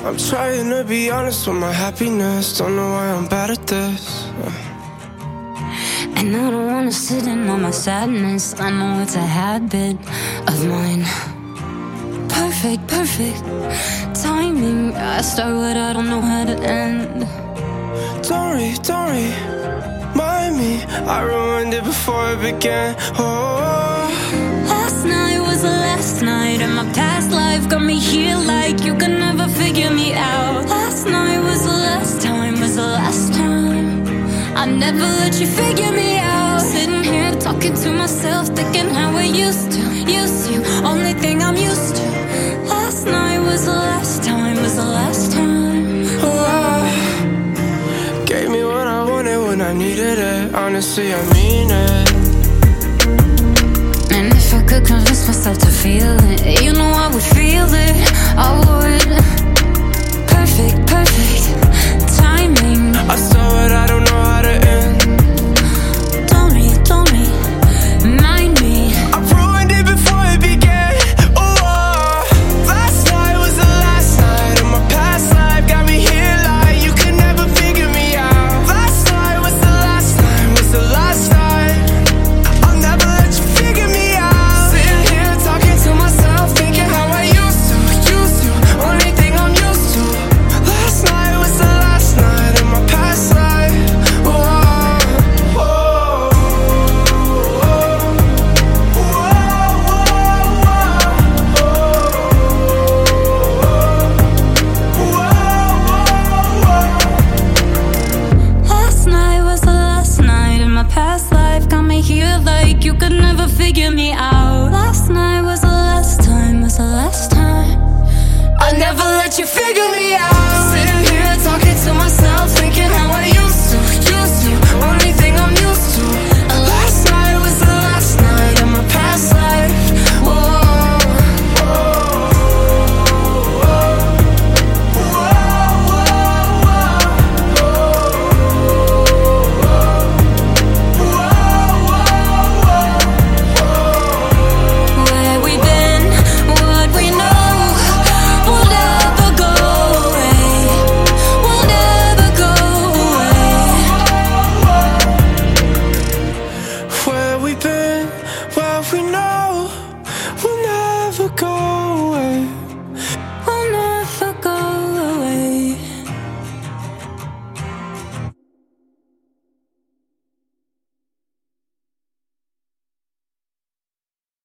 I'm trying to be honest with my happiness. Don't know why I'm bad at this. And I don't wanna sit in on my sadness. I know it's a habit of mine. Perfect, perfect timing. I start what I don't know how to end. Don't remind me. I ruined it before it began. Oh, last night was the last night, and my past life got me here like you could never figure me out. Last night was the last time, was the last time. I never let you figure me out. Sitting here talking to myself, thinking how I used to. Only thing I'm used to. Last night was the last time, was the last time. oh, gave me what I wanted when I needed it. Honestly, I mean it. And if I could convince myself to feel it, you know I would feel it, I would. Perfect, perfect timing. I saw it, I don't know how to end. Don't remind me. I ruined it before it began. Oh, last night was the last night, and my past life got me here like you could never figure me out. Last night was the last time, was the last time. I'll never let you figure me out. Sitting here talking to myself, thinking how I used to. Only thing I'm used to. Last night was the last night in my past life. Last night was the last night in my past life, got me here like you could never figure me out. Last night was the last time, was the last time. I never let you figure me out.